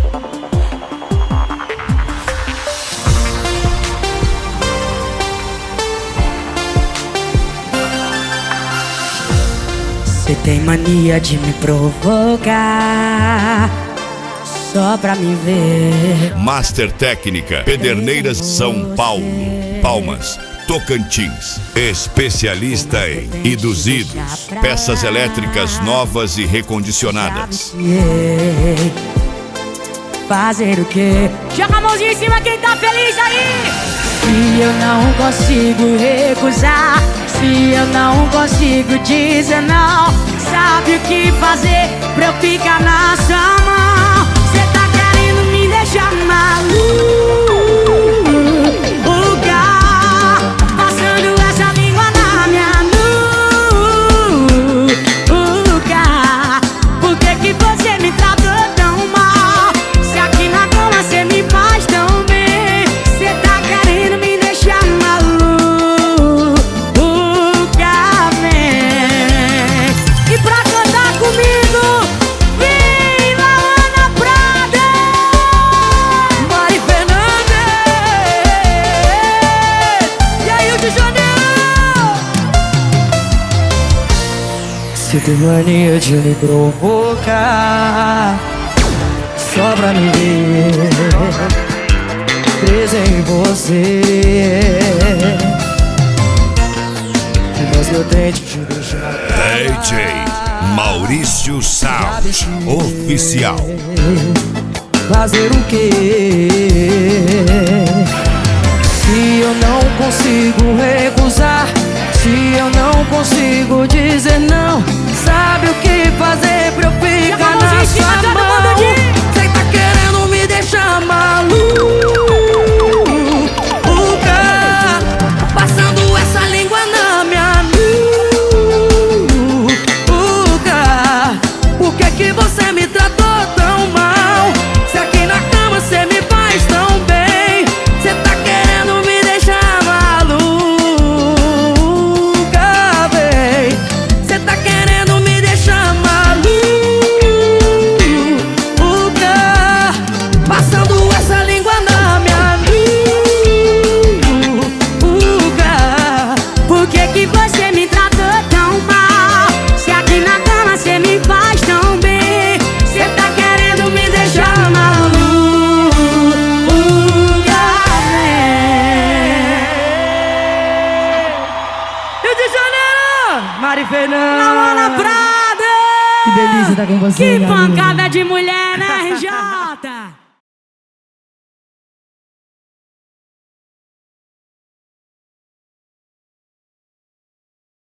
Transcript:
Cê tem mania de me provocar só pra me ver. Master Técnica, Pederneiras, São Paulo, Palmas, Tocantins. Especialista em induzidos, peças elétricas novas e recondicionadas. Fazer o quê? Joga a mãozinha em cima quem tá feliz aí! Se eu não consigo recusar, se eu não consigo dizer não, sabe o que fazer pra eu ficar na sua mão? Cê tá querendo me deixar maluca, passando essa língua na minha nuca. Por que que você me tratou tão mal? Se aqui na cama cê me faz tão bem. Cê tá querendo me deixar maluca, vem. E pra cantar comigo, vem Laana Prada, Mari Fernandes e aí o de Janeiro. Cê tem mania de me provocar só pra me ver presa em você. Mas eu tento te deixar. DJ Maurício Sound Oficial. Fazer o quê? Se eu não consigo recusar, se eu não consigo dizer não, sabe o que fazer pra eu ficar na sua mão? Cê tá querendo me deixar maluca, passando essa língua na minha nuca. Por que que você me tratou tão mal? Se aqui na cama cê me faz tão bem. Cê tá querendo me deixar maluca, véi. Cê tá querendo me deixar maluca, passando essa língua na minha nuca. Por que que você me tratou tão mal? Se aqui na cama cê me faz tão bem. Cê tá querendo me deixar maluca, Rio de Janeiro, Mari Fernandes, Laana Prada. Que delícia estar com você, Que pancada de mulher, né, RJ?